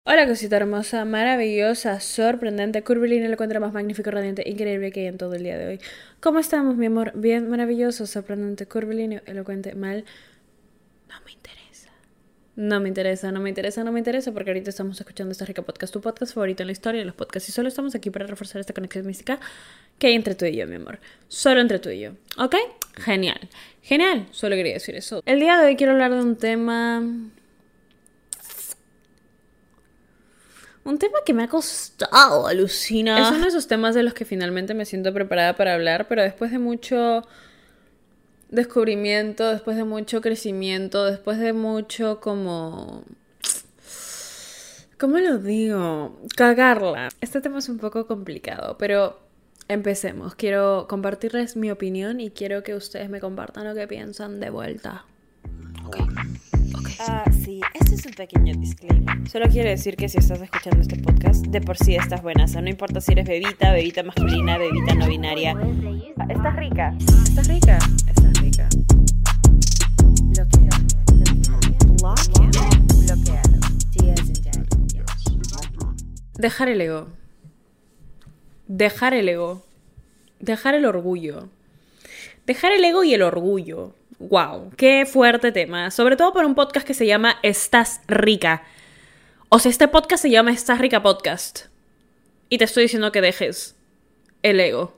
Hola cosita hermosa, maravillosa, sorprendente, curvilínea, lo encuentra más magnífico, radiante, increíble que hay en todo el día de hoy. ¿Cómo estamos, mi amor? Bien, maravilloso, sorprendente, curvilíneo, elocuente, mal. No me interesa. No me interesa, porque ahorita estamos escuchando esta rica podcast, tu podcast favorito en la historia de los podcasts, y solo estamos aquí para reforzar esta conexión mística que hay entre tú y yo, mi amor. Solo entre tú y yo, ¿ok? Genial, genial, solo quería decir eso. El día de hoy quiero hablar de un tema que me ha costado, alucina. Es uno de esos temas de los que finalmente me siento preparada para hablar, pero después de mucho descubrimiento, después de mucho crecimiento, después de mucho como... ¿Cómo lo digo? Cagarla. Este tema es un poco complicado, pero empecemos. Quiero compartirles mi opinión y quiero que ustedes me compartan lo que piensan de vuelta. Ok. Sí, este es un pequeño disclaimer. Solo quiero decir que si estás escuchando este podcast, de por sí estás buena. O sea, no importa si eres bebita masculina, bebita no binaria. Estás rica. ¿Estás rica? Estás rica. Bloqueado. Dejar el ego. Dejar el ego. Dejar el orgullo. Dejar el ego y el orgullo. Wow, qué fuerte tema. Sobre todo por un podcast que se llama Estás Rica. O sea, este podcast se llama Estás Rica Podcast. Y te estoy diciendo que dejes el ego.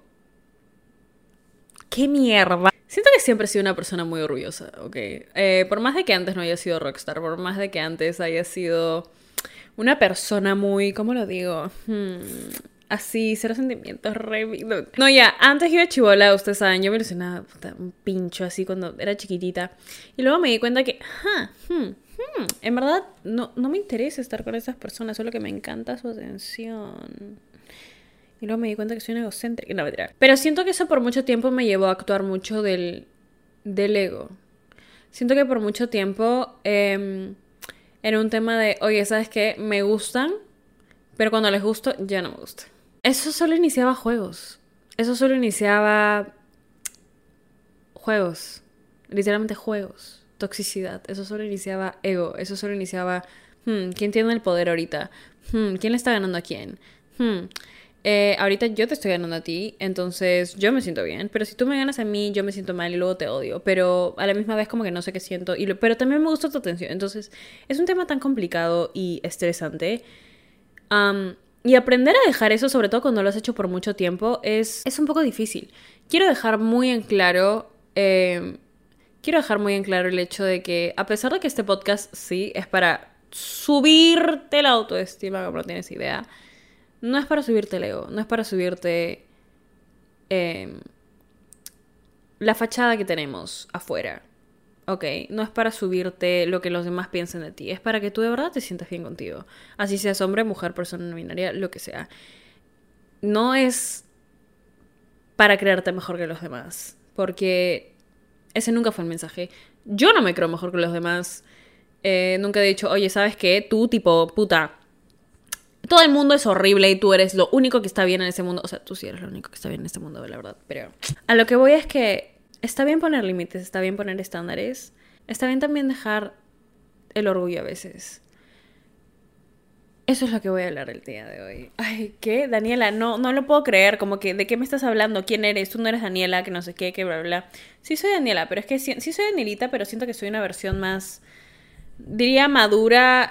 ¡Qué mierda! Siento que siempre he sido una persona muy orgullosa, ¿ok? Por más de que antes no haya sido rockstar, por más de que antes haya sido una persona muy... ¿Cómo lo digo? Así, cero sentimientos, re... No, ya, antes iba chibola, ustedes saben, yo me ilusionaba, puta, un pincho así cuando era chiquitita. Y luego me di cuenta que, en verdad, no me interesa estar con esas personas, solo que me encanta su atención. Y luego me di cuenta que soy una egocéntrica, no, mentira. Pero siento que eso por mucho tiempo me llevó a actuar mucho del ego. Siento que por mucho tiempo era un tema de, oye, ¿sabes qué? Me gustan, pero cuando les gusto, ya no me gusta. Eso solo iniciaba juegos. Eso solo iniciaba juegos. Literalmente juegos. Toxicidad. Eso solo iniciaba ego. Eso solo iniciaba, ¿quién tiene el poder ahorita? ¿Quién le está ganando a quién? Ahorita yo te estoy ganando a ti, entonces yo me siento bien. Pero si tú me ganas a mí, yo me siento mal y luego te odio. Pero a la misma vez como que no sé qué siento. Pero también me gusta tu atención. Entonces es un tema tan complicado y estresante. Y aprender a dejar eso, sobre todo cuando lo has hecho por mucho tiempo, es un poco difícil. Quiero dejar muy en claro el hecho de que, a pesar de que este podcast sí es para subirte la autoestima, como no tienes idea, no es para subirte el ego, no es para subirte la fachada que tenemos afuera. Ok, no es para subirte lo que los demás piensen de ti, es para que tú de verdad te sientas bien contigo. Así seas hombre, mujer, persona no binaria, lo que sea. No es para creerte mejor que los demás, porque ese nunca fue el mensaje. Yo no me creo mejor que los demás. Nunca he dicho, oye, ¿sabes qué? Tú, tipo, puta, todo el mundo es horrible y tú eres lo único que está bien en ese mundo. O sea, tú sí eres lo único que está bien en este mundo, la verdad. Pero a lo que voy es que está bien poner límites, está bien poner estándares. Está bien también dejar el orgullo a veces. Eso es lo que voy a hablar el día de hoy. Ay, ¿qué? Daniela, no lo puedo creer. Como que, ¿de qué me estás hablando? ¿Quién eres? Tú no eres Daniela, que no sé qué, que bla, bla, bla. Sí soy Daniela, pero es que sí soy Danielita, pero siento que soy una versión más, diría madura,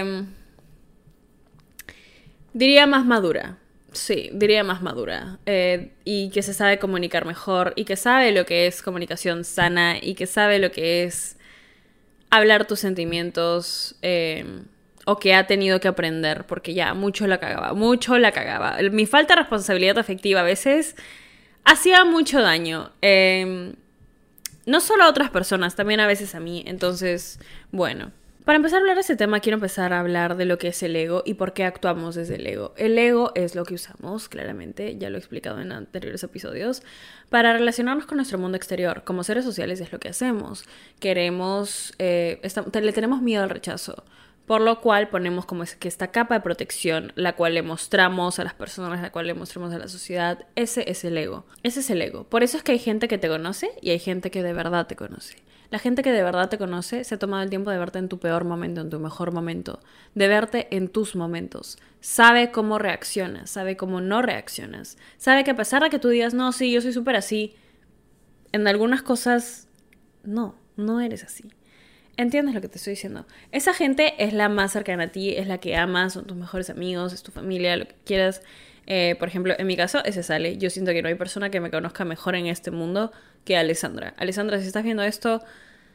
diría más madura. Sí, diría más madura. Y que se sabe comunicar mejor. Y que sabe lo que es comunicación sana. Y que sabe lo que es hablar tus sentimientos. O que ha tenido que aprender. Porque ya, mucho la cagaba. Mi falta de responsabilidad afectiva a veces hacía mucho daño. No solo a otras personas, también a veces a mí. Entonces, bueno. Para empezar a hablar de este tema, quiero empezar a hablar de lo que es el ego y por qué actuamos desde el ego. El ego es lo que usamos, claramente, ya lo he explicado en anteriores episodios, para relacionarnos con nuestro mundo exterior. Como seres sociales es lo que hacemos. Le tenemos miedo al rechazo. Por lo cual ponemos como es que esta capa de protección, la cual le mostramos a las personas, la cual le mostramos a la sociedad, ese es el ego. Ese es el ego. Por eso es que hay gente que te conoce y hay gente que de verdad te conoce. La gente que de verdad te conoce se ha tomado el tiempo de verte en tu peor momento, en tu mejor momento, de verte en tus momentos. Sabe cómo reaccionas, sabe cómo no reaccionas. Sabe que a pesar de que tú digas, no, sí, yo soy súper así, en algunas cosas, no eres así. ¿Entiendes lo que te estoy diciendo? Esa gente es la más cercana a ti, es la que amas, son tus mejores amigos, es tu familia, lo que quieras. Por ejemplo, en mi caso, ese sale. Yo siento que no hay persona que me conozca mejor en este mundo que Alessandra. Alessandra, si estás viendo esto,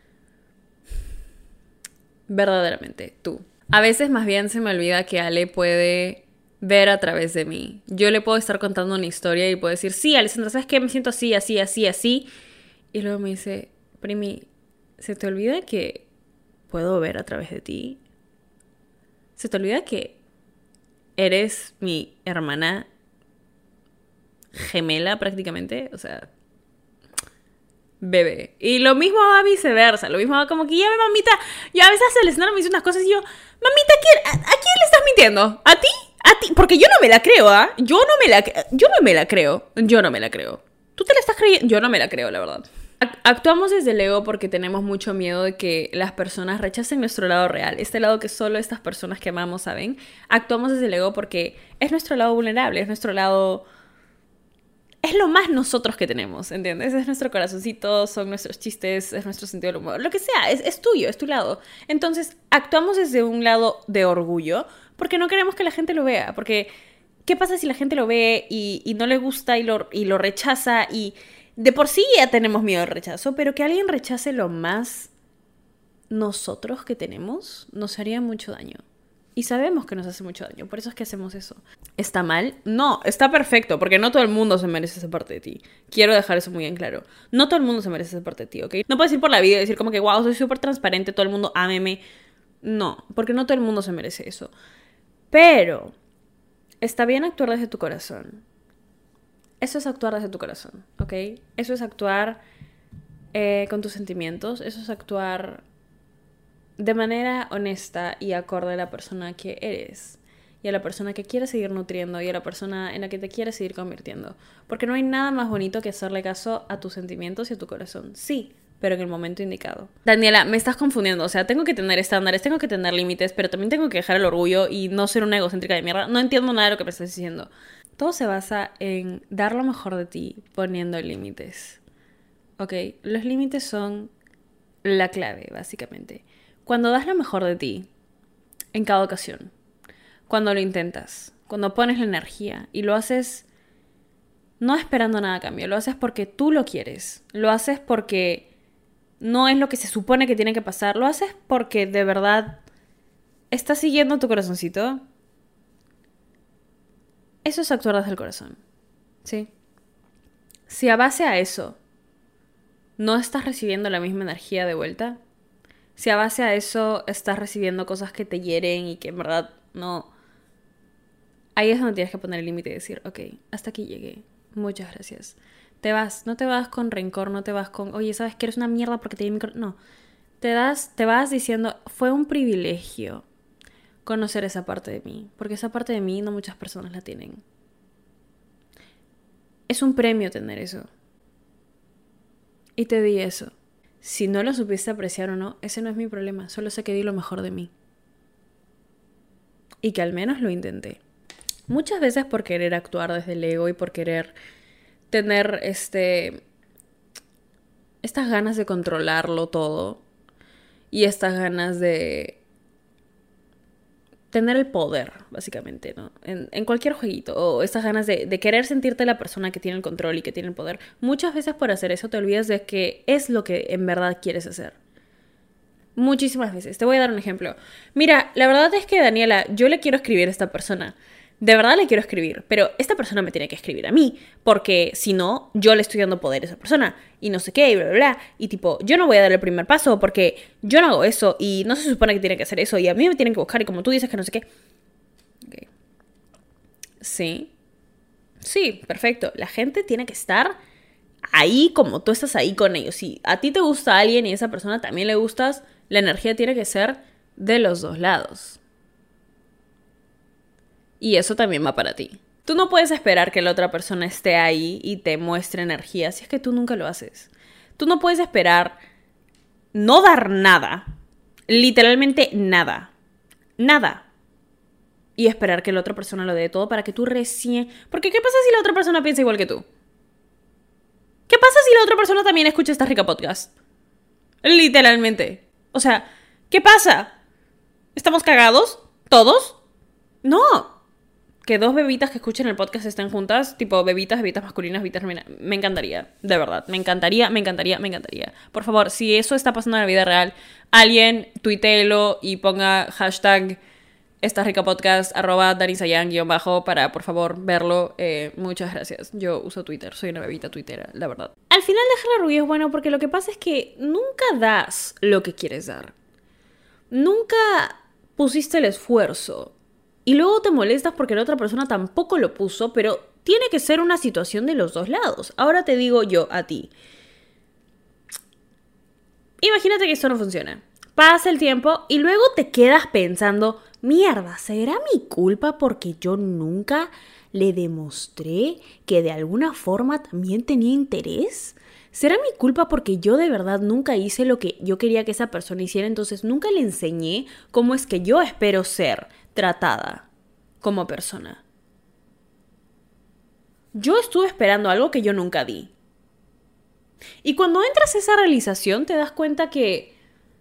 verdaderamente, tú. A veces más bien se me olvida que Ale puede ver a través de mí. Yo le puedo estar contando una historia y puedo decir, sí, Alessandra, ¿sabes qué? Me siento así, así, así, así. Y luego me dice, Primi, ¿se te olvida que puedo ver a través de ti? ¿Se te olvida que eres mi hermana gemela prácticamente? O sea, bebé. Y lo mismo va viceversa. Lo mismo va como que ya ve, mamita. Yo a veces Alessandra me dice unas cosas y yo, mamita, ¿a quién le estás mintiendo? ¿A ti? ¿A ti? Porque yo no me la creo, ¿ah? Yo no me la creo. ¿Tú te la estás creyendo? Yo no me la creo, la verdad. Actuamos desde el ego porque tenemos mucho miedo de que las personas rechacen nuestro lado real, este lado que solo estas personas que amamos saben. Actuamos desde el ego porque es nuestro lado vulnerable, es nuestro lado... Es lo más nosotros que tenemos, ¿entiendes? Es nuestro corazoncito, son nuestros chistes, es nuestro sentido del humor, lo que sea, es tuyo, es tu lado. Entonces, actuamos desde un lado de orgullo porque no queremos que la gente lo vea, porque ¿qué pasa si la gente lo ve y no le gusta y lo rechaza? Y de por sí ya tenemos miedo al rechazo, pero que alguien rechace lo más nosotros que tenemos nos haría mucho daño. Y sabemos que nos hace mucho daño, por eso es que hacemos eso. ¿Está mal? No, está perfecto, porque no todo el mundo se merece esa parte de ti. Quiero dejar eso muy en claro. No todo el mundo se merece esa parte de ti, ¿ok? No puedes ir por la vida y decir como que, wow, soy súper transparente, todo el mundo ámeme. No, porque no todo el mundo se merece eso. Pero está bien actuar desde tu corazón. Eso es actuar desde tu corazón, ¿ok? Eso es actuar con tus sentimientos. Eso es actuar de manera honesta y acorde a la persona que eres. Y a la persona que quieres seguir nutriendo. Y a la persona en la que te quieres seguir convirtiendo. Porque no hay nada más bonito que hacerle caso a tus sentimientos y a tu corazón. Sí, pero en el momento indicado. Daniela, me estás confundiendo. O sea, tengo que tener estándares, tengo que tener límites, pero también tengo que dejar el orgullo y no ser una egocéntrica de mierda. No entiendo nada de lo que me estás diciendo. Todo se basa en dar lo mejor de ti poniendo límites. ¿Ok? Los límites son la clave, básicamente. Cuando das lo mejor de ti, en cada ocasión, cuando lo intentas, cuando pones la energía y lo haces no esperando nada a cambio, lo haces porque tú lo quieres, lo haces porque no es lo que se supone que tiene que pasar, lo haces porque de verdad estás siguiendo tu corazoncito. Eso es actuar desde el corazón, ¿sí? Si a base a eso no estás recibiendo la misma energía de vuelta, si a base a eso estás recibiendo cosas que te hieren y que en verdad no... Ahí es donde tienes que poner el límite y decir, ok, hasta aquí llegué, muchas gracias. Te vas, no te vas con rencor, no te vas con, oye, ¿sabes que eres una mierda porque te di mi corazón? No, te vas diciendo, fue un privilegio conocer esa parte de mí, porque esa parte de mí no muchas personas la tienen. Es un premio tener eso. Y te di eso. Si no lo supiste apreciar o no, ese no es mi problema. Solo sé que di lo mejor de mí. Y que al menos lo intenté. Muchas veces por querer actuar desde el ego y por querer tener estas ganas de controlarlo todo. Y estas ganas de tener el poder, básicamente, ¿no? En cualquier jueguito. O estas ganas de querer sentirte la persona que tiene el control y que tiene el poder. Muchas veces por hacer eso te olvidas de que es lo que en verdad quieres hacer. Muchísimas veces. Te voy a dar un ejemplo. Mira, la verdad es que, Daniela, yo le quiero escribir a esta persona. De verdad le quiero escribir, pero esta persona me tiene que escribir a mí, porque si no, yo le estoy dando poder a esa persona, y no sé qué, y bla, bla, bla, y tipo, yo no voy a dar el primer paso, porque yo no hago eso, y no se supone que tiene que hacer eso, y a mí me tienen que buscar, y como tú dices que no sé qué. Okay. Sí, perfecto, la gente tiene que estar ahí como tú estás ahí con ellos. Si a ti te gusta alguien y a esa persona también le gustas, la energía tiene que ser de los dos lados. Y eso también va para ti. Tú no puedes esperar que la otra persona esté ahí y te muestre energía si es que tú nunca lo haces. Tú no puedes esperar no dar nada, literalmente nada, nada, y esperar que la otra persona lo dé todo para que tú recién... Porque ¿qué pasa si la otra persona piensa igual que tú? ¿Qué pasa si la otra persona también escucha esta rica podcast? Literalmente. O sea, ¿qué pasa? ¿Estamos cagados? ¿Todos? No. Que dos bebitas que escuchen el podcast estén juntas, tipo bebitas masculinas, bebitas femeninas. Me encantaría, de verdad. Me encantaría. Por favor, si eso está pasando en la vida real, alguien tuiteelo y ponga hashtag esta rica podcast, @danisayan_ para, por favor, verlo. Muchas gracias. Yo uso Twitter, soy una bebita tuitera, la verdad. Al final dejar la rubia es bueno porque lo que pasa es que nunca das lo que quieres dar. Nunca pusiste el esfuerzo. Y luego te molestas porque la otra persona tampoco lo puso, pero tiene que ser una situación de los dos lados. Ahora te digo yo a ti. Imagínate que esto no funciona. Pasa el tiempo y luego te quedas pensando, mierda, ¿será mi culpa porque yo nunca le demostré que de alguna forma también tenía interés? ¿Será mi culpa porque yo de verdad nunca hice lo que yo quería que esa persona hiciera? Entonces nunca le enseñé cómo es que yo espero ser tratada como persona. Yo estuve esperando algo que yo nunca di. Y cuando entras a esa realización te das cuenta que...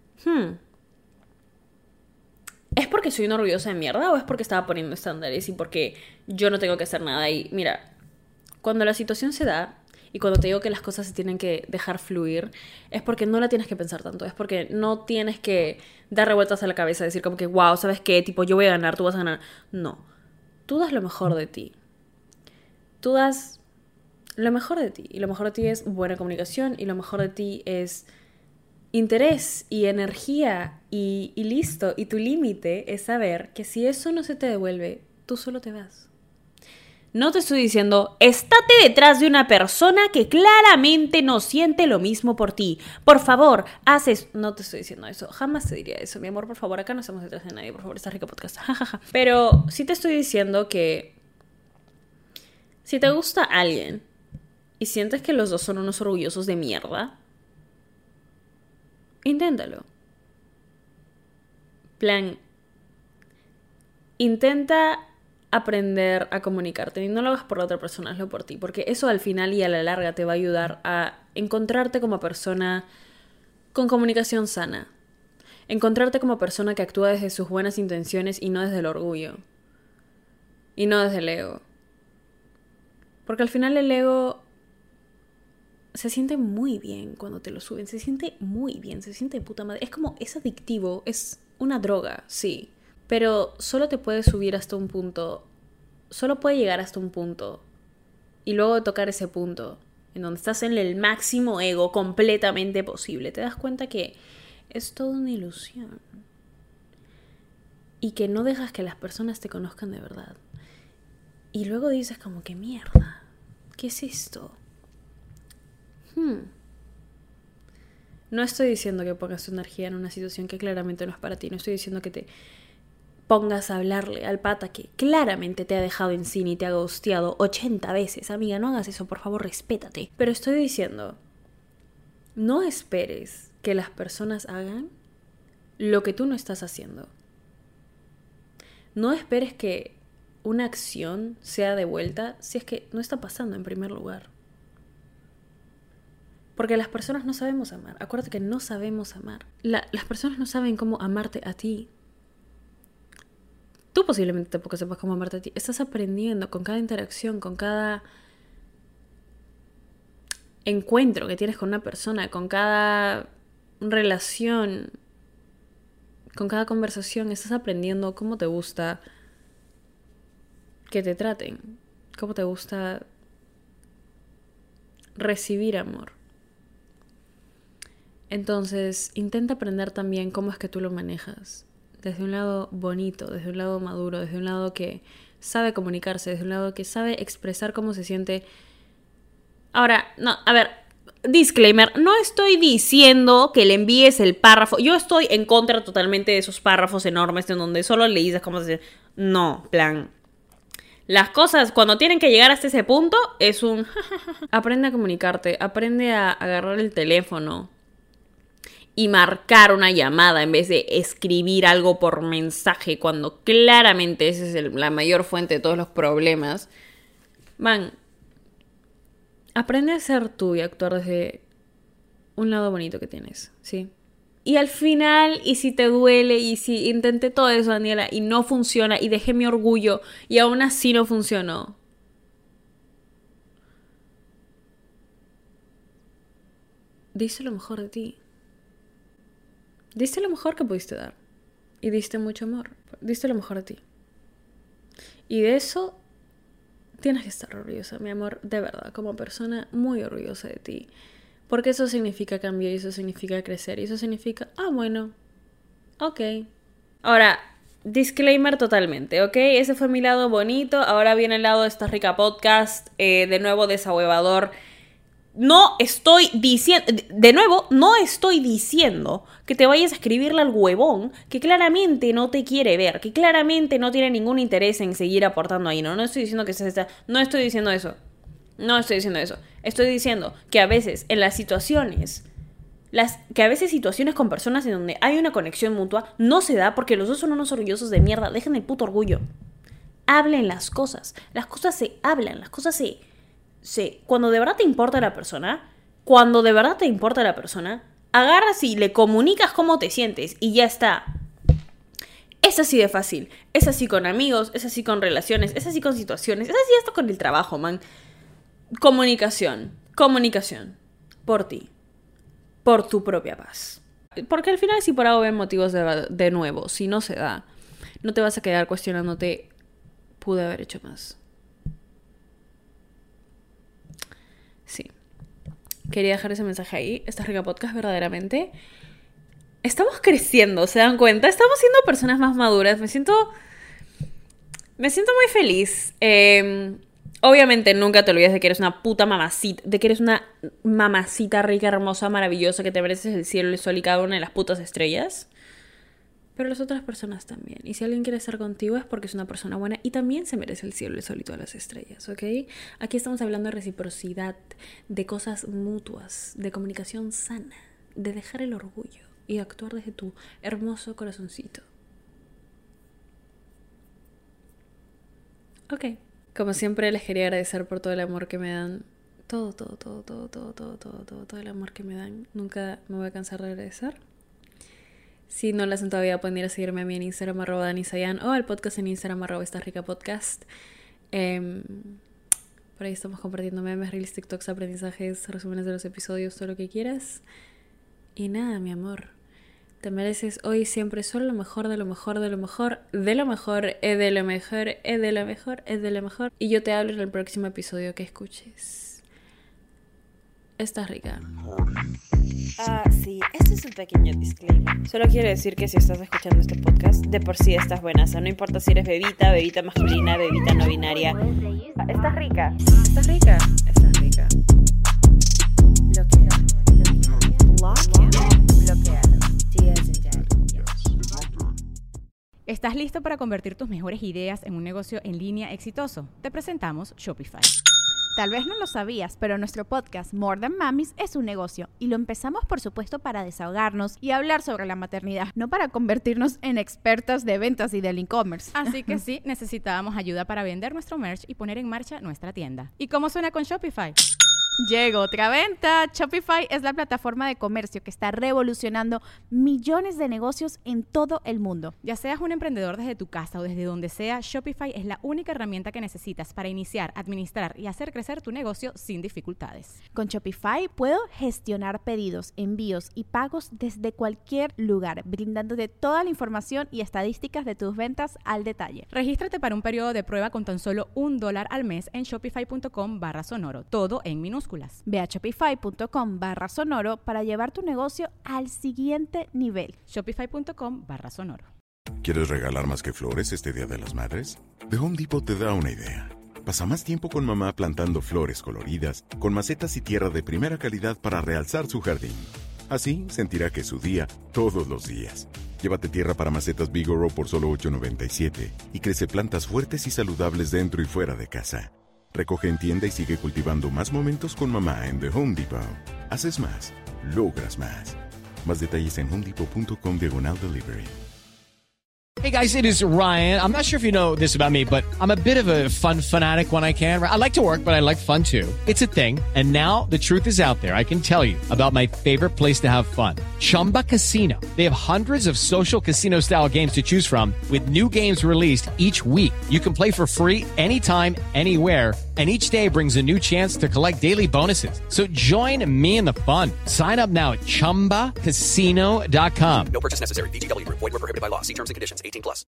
¿es porque soy una orgullosa de mierda o es porque estaba poniendo estándares y porque yo no tengo que hacer nada? Y mira, cuando la situación se da y cuando te digo que las cosas se tienen que dejar fluir, es porque no la tienes que pensar tanto, es porque no tienes que dar revueltas a la cabeza, decir como que, wow, ¿sabes qué? Tipo, yo voy a ganar, tú vas a ganar. No, tú das lo mejor de ti. Tú das lo mejor de ti. Y lo mejor de ti es buena comunicación y lo mejor de ti es interés y energía y listo. Y tu límite es saber que si eso no se te devuelve, tú solo te vas. No te estoy diciendo, estate detrás de una persona que claramente no siente lo mismo por ti. Por favor, haces... No te estoy diciendo eso. Jamás te diría eso, mi amor. Por favor, acá no estamos detrás de nadie. Por favor, esta rica podcast. Pero sí te estoy diciendo que si te gusta alguien y sientes que los dos son unos orgullosos de mierda, inténtalo. Plan, intenta aprender a comunicarte. Y no lo hagas por la otra persona, hazlo por ti. Porque eso al final y a la larga te va a ayudar a encontrarte como persona con comunicación sana. Encontrarte como persona que actúa desde sus buenas intenciones y no desde el orgullo. Y no desde el ego. Porque al final el ego se siente muy bien cuando te lo suben. Se siente muy bien, se siente de puta madre. Es como, es adictivo, es una droga, sí. Pero solo te puede subir hasta un punto. Solo puede llegar hasta un punto. Y luego de tocar ese punto, en donde estás en el máximo ego completamente posible, te das cuenta que es toda una ilusión. Y que no dejas que las personas te conozcan de verdad. Y luego dices como que mierda, ¿qué es esto? No estoy diciendo que pongas tu energía en una situación que claramente no es para ti. No estoy diciendo que te pongas a hablarle al pata que claramente te ha dejado en cine y te ha ghosteado 80 veces. Amiga, no hagas eso, por favor, respétate. Pero estoy diciendo, no esperes que las personas hagan lo que tú no estás haciendo. No esperes que una acción sea devuelta si es que no está pasando en primer lugar. Porque las personas no sabemos amar. Acuérdate que no sabemos amar. Las personas no saben cómo amarte a ti. Tú posiblemente tampoco sepas cómo amarte a ti. Estás aprendiendo con cada interacción, con cada encuentro que tienes con una persona, con cada relación, con cada conversación. Estás aprendiendo cómo te gusta que te traten, cómo te gusta recibir amor. Entonces, intenta aprender también cómo es que tú lo manejas. Desde un lado bonito, desde un lado maduro, desde un lado que sabe comunicarse, desde un lado que sabe expresar cómo se siente. Ahora, no, a ver, disclaimer, no estoy diciendo que le envíes el párrafo. Yo estoy en contra totalmente de esos párrafos enormes en donde solo le dices cómo se... No, plan... Las cosas, cuando tienen que llegar hasta ese punto, es un... Aprende a comunicarte, aprende a agarrar el teléfono y marcar una llamada en vez de escribir algo por mensaje, cuando claramente esa es la mayor fuente de todos los problemas. Man, aprende a ser tú y actuar desde un lado bonito que tienes, ¿sí? Y al final, y si te duele, y si intenté todo eso, Daniela, y no funciona, y dejé mi orgullo, y aún así no funcionó. Diste lo mejor de ti. Diste lo mejor que pudiste dar. Y diste mucho amor. Diste lo mejor de ti. Y de eso tienes que estar orgullosa, mi amor, de verdad, como persona muy orgullosa de ti. Porque eso significa cambio y eso significa crecer y eso significa, bueno, ok. Ahora, disclaimer totalmente, ¿ok? Ese fue mi lado bonito, ahora viene el lado de Esta Rica Podcast, de nuevo desahuevador. No estoy diciendo que te vayas a escribirle al huevón que claramente no te quiere ver, que claramente no tiene ningún interés en seguir aportando ahí. No estoy diciendo que no estoy diciendo eso. No estoy diciendo eso. Estoy diciendo que a veces en las situaciones, situaciones con personas en donde hay una conexión mutua, no se da porque los dos son unos orgullosos de mierda. Dejen el puto orgullo. Hablen las cosas. Las cosas se hablan. Las cosas se... Cuando de verdad te importa la persona, agarras y le comunicas cómo te sientes y ya está. Es así de fácil. Es así con amigos, es así con relaciones, es así con situaciones, es así esto con el trabajo, man. Comunicación. Por ti. Por tu propia paz. Porque al final, si por algo ven motivos de nuevo, si no se da, no te vas a quedar cuestionándote, pude haber hecho más. Sí. Quería dejar ese mensaje ahí. Esta Rica Podcast, verdaderamente. Estamos creciendo, ¿se dan cuenta? Estamos siendo personas más maduras. Me siento muy feliz. Obviamente nunca te olvides de que eres una puta mamacita, de que eres una mamacita rica, hermosa, maravillosa, que te mereces el cielo, el sol y cada una de las putas estrellas. Pero las otras personas también. Y si alguien quiere estar contigo es porque es una persona buena y también se merece el cielo, el sol y todas las estrellas, ¿ok? Aquí estamos hablando de reciprocidad, de cosas mutuas, de comunicación sana, de dejar el orgullo y actuar desde tu hermoso corazoncito. Ok. Como siempre les quería agradecer por todo el amor que me dan. Todo el amor que me dan. Nunca me voy a cansar de agradecer. Si no lo hacen todavía, pueden ir a seguirme a mí en Instagram @DaniSayan o al podcast en Instagram @Esta Rica Podcast. Por ahí estamos compartiendo memes, reels, TikToks, aprendizajes, resúmenes de los episodios, todo lo que quieras. Y nada, mi amor. Te mereces hoy siempre solo lo mejor, de lo mejor, de lo mejor, de lo mejor, de lo mejor, de lo mejor, de lo mejor. Y yo te hablo en el próximo episodio que escuches. Estás rica. Sí, este es un pequeño disclaimer. Solo quiero decir que si estás escuchando este podcast, de por sí estás buena. O sea, no importa si eres bebita, bebita masculina, bebita no binaria. Estás rica. Estás rica. Estás rica. ¿Estás listo para convertir tus mejores ideas en un negocio en línea exitoso? Te presentamos Shopify. Tal vez no lo sabías, pero nuestro podcast More Than Mamis es un negocio y lo empezamos por supuesto para desahogarnos y hablar sobre la maternidad, no para convertirnos en expertas de ventas y del e-commerce. Así que sí, necesitábamos ayuda para vender nuestro merch y poner en marcha nuestra tienda. ¿Y cómo suena con Shopify? Llegó otra venta. Shopify es la plataforma de comercio que está revolucionando millones de negocios en todo el mundo. Ya seas un emprendedor desde tu casa o desde donde sea, Shopify es la única herramienta que necesitas para iniciar, administrar y hacer crecer tu negocio sin dificultades. Con Shopify puedo gestionar pedidos, envíos y pagos desde cualquier lugar, brindándote toda la información y estadísticas de tus ventas al detalle. Regístrate para un periodo de prueba con tan solo $1 al mes en shopify.com/sonoro, todo en minúsculas. Ve a shopify.com/sonoro para llevar tu negocio al siguiente nivel. Shopify.com/sonoro. ¿Quieres regalar más que flores este Día de las Madres? The Home Depot te da una idea. Pasa más tiempo con mamá plantando flores coloridas, con macetas y tierra de primera calidad para realzar su jardín. Así sentirá que es su día todos los días. Llévate tierra para macetas Vigoro por solo $8.97 y crece plantas fuertes y saludables dentro y fuera de casa. Recoge en tienda y sigue cultivando más momentos con mamá en The Home Depot. Haces más, logras más. Más detalles en homedepot.com/delivery. Hey guys, it is Ryan. I'm not sure if you know this about me, but I'm a bit of a fun fanatic when I can. I like to work, but I like fun too. It's a thing. And now the truth is out there. I can tell you about my favorite place to have fun. Chumba Casino. They have hundreds of social casino style games to choose from with new games released each week. You can play for free anytime, anywhere. And each day brings a new chance to collect daily bonuses. So join me in the fun. Sign up now at ChumbaCasino.com. No purchase necessary. VGW Group. Void where prohibited by law. See terms and conditions. 18+.